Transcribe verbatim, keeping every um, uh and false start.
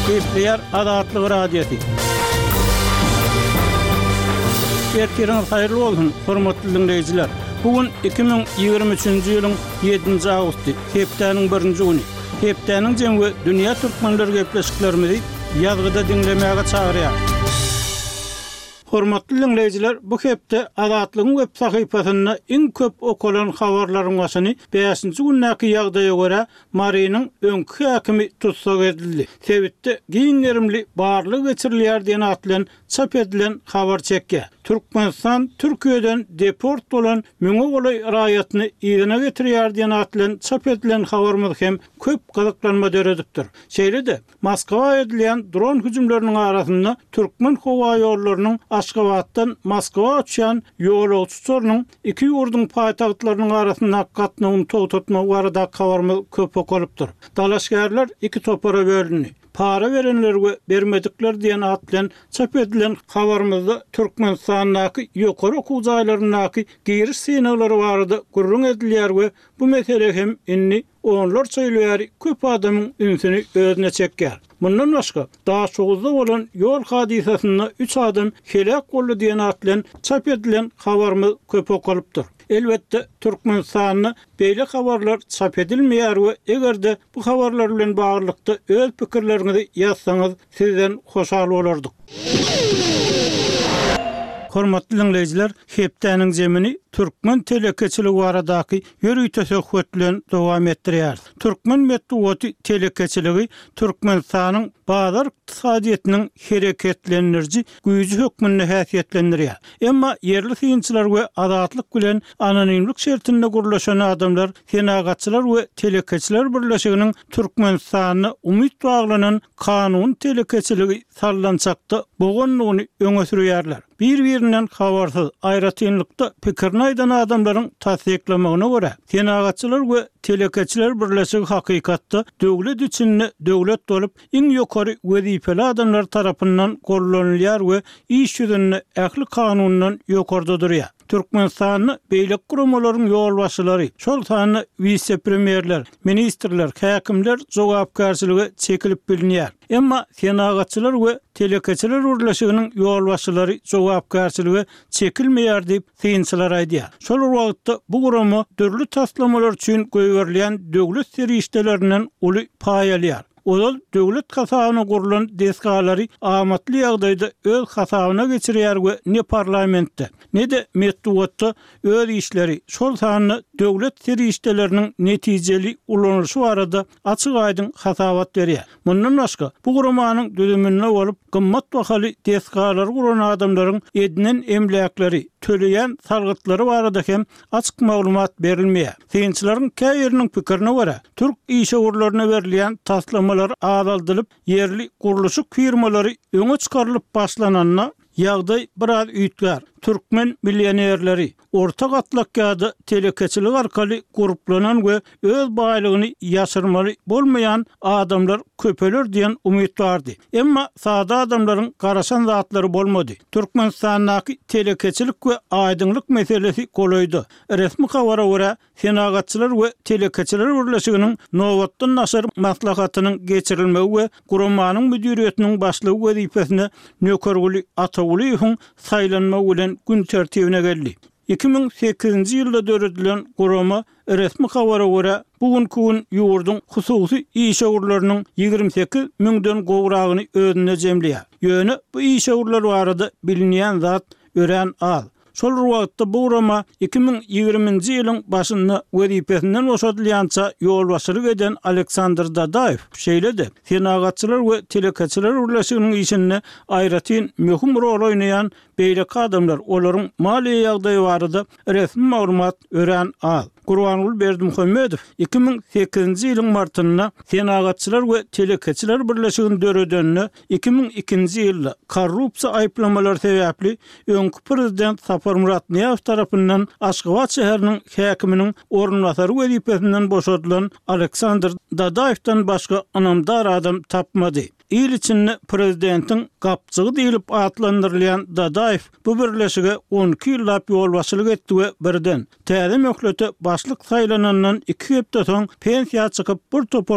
Kepler Adatlyk radiosi. Erkiren hayırlı olsun, hormatly dinleyijiler. Bugün iki bin ýygrimi üçinji ýylyň ýedinji awgusty, hepdeniň birinji güni. Hepdeniň jemgy dünýä türkmenleri gepleşiklerimizi ýazgyda dinlemäge çagyrýar. Hormatly dinleyijiler, bu hepde Adatlygyň web sahypasyna iň köp okulan habarlaryň başyny beşinji günnäki ýagdaýa görä Marynyň öňkü häkimi tutsak edildi. Sebitde giňerimli barlyk geçirilýär diýen atlan çap edilen habar çekge. Türkmenistan Türkiýeden deport bolan Müňe golay raýatyny ýerine getirýär diýen atlan çap edilen habarmy hem köp gyzyklanma döredipdir. Şeýle-de Moskwa edilen dron hüjümleriniň arasynda türkmen howa ýollarynyň Aşgabatdan Moskwa uçan ýolagçylarynyň iki ýurduň paýtagtlarynyň arasynda gatnawyny toýtatma barada habarmy köp okulypdyr. Dalaşgärler iki topara bölündi. Para verenlerge bermedikler diýen atlan çap edilen habarymyzda Türkmenistanyň ýokary okuw jaýlarynyň giriş synaglary barada gurrun edilýär we bu mesele hem inni onlar söýleýär köp adamyň ünsüni özüne çekýär. Bundan başga daha şoguzda bolan ýol hadisasyny üç adam helak boldy diýen atlan çap edilen habarmy köp okulypdyr. Elbette Türkmenistanyň beýle habarlar çap edilmeýär we egerde bu habarlar bilen baglykda öz pikirlerinizi ýazsaňyz sizden hoşal bolardyk. Hormatly dinleyijiler, hepdeniň jemini Türkmen telekeçiligi baradaky ýörüýtese hötlen dowam etdirýär. Türkmen medeniýeti telekeçiligi Türkmenistanyň bazar ykdysadyetiniň hereketlendiriji güýji hökmüne häsiýetlendirýär. Emma yerli synçylar we adatlyk bilen anonimlik şertinde gurlaşan adamlar, senagatçylar we telekeçiler birleşiginiň Türkmenistanyny umyt baglanan kanun telekeçiligi sallançakda bogonlygyny öňe sürýärler. Bir-birinden habarsyz aýratynlykda pikirini aýdan adamlaryň tasdiklamagyna görä, senagatçylar we telekeçiler birleşigi hakykatda döwlet üçin döwlet bolup iň ýokary wezipeli adamlar tarapyndan gollanylýar we iş ýüzünde ähli kanundan ýokarda durýar. Türkmenistanyň beýlek guramalynyň ýolbaşçylary, şol sany vice-premierler, ministrler, häkimler jogapkärçiligi çekilip bilinýär. Emma senagatçylar we telekeçiler birleşiginiň ýolbaşçylary jogapkärçiligi çekilmeýär diýip synçylar aýdýar. Şol wagtda bu gurama dörli taslamalar üçin goýberlen döwlet serişdelerinden uly paýalýar. Olal döwlet hasabyna gurulan desgalary amatly ýagdaýda öz hasabyna geçirýär we ne parlamentde, ne de medeniýetde öz işleri, şol sany döwlet serişdeleriniň netijeli ulanýşy barada açyk aýdyn hasabat berýär. Mundan başga bu guramanyň düzümine bolup gymmat bahaly desgalar guran adamlaryň edinen emlakleri, töleýän salgytlary barada hem açyk maglumat berilmeýär. Synçylaryň käýeriniň pikirine görä, türk iş ugurlaryna berilýän taslama azaldylyp yerli guruluşyk firmalary öňe çykarylyp başlananyna ýagdaý biraz üýtgär. Türkmen millionerleri orta gatlakda telekeçilik arkaly gruplanan we öz baýlygyny ýaşyrmaly bolmayan adamlar köpeler diýen umyt bardy. Emma sada adamlaryň garaşan zatlary bolmady. Türkmenistanyň telekeçilik we aýdynlyk meselesi goloýdy. Resmi habara görä senagatçylar we telekeçiler birleşiginiň nowatdan naşar maslahatynyň geçirilmegi we guramanyň müdiriýetiniň başlygy wezipesine nökerguli atawly hüň saýlanma bilen gün tertibine geldi. iki bin sekizinji ýylda döredilen gurama resmi habara görä bugünkü gün ýurduň hususy iş ugurlarynyň ýygrimi sekiz miňden gowragyny özüne jemleýär. Ýöne bu iş ugurlary barada bilinýän zat ören al. Şol wagtda bu gurama iki bin ýygrimiňji ýylyň başynda wezipesinden boşadylýança ýolbaşçylyk eden Aleksandr Dadaýew şeýle-de senagatçylar we telekeçiler birleşiginiň işinde aýratyn möhüm rol oýnaýan beýlek adamlar olaryň maliýe ýagdaýy barada resmi maglumat ören al. Gurbanuly Berdimuhammedow iki bin sekizinji ýylyň martynda senagatçylar we telekeçiler birleşigini döredenine iki bin ikinji ýylda korrupsiýa aýplamalary sebäpli öňkü prezident Sapar Murat Niýazow tarapyndan Aşgabat şäheriniň häkiminiň ornunbasary wezipesinden boşadylan Aleksandr Dadaýewdan başga anamdar adam tapmady. İl içinde prezidentin kapçığı diýilip atlandyrylýan Dadaýew bu birleşige on iki ýyllap ýolbaşçylyk etdi we birden täze möhlete başlyk saýlanandan iki hepde soň pensiýa çykyp bir topar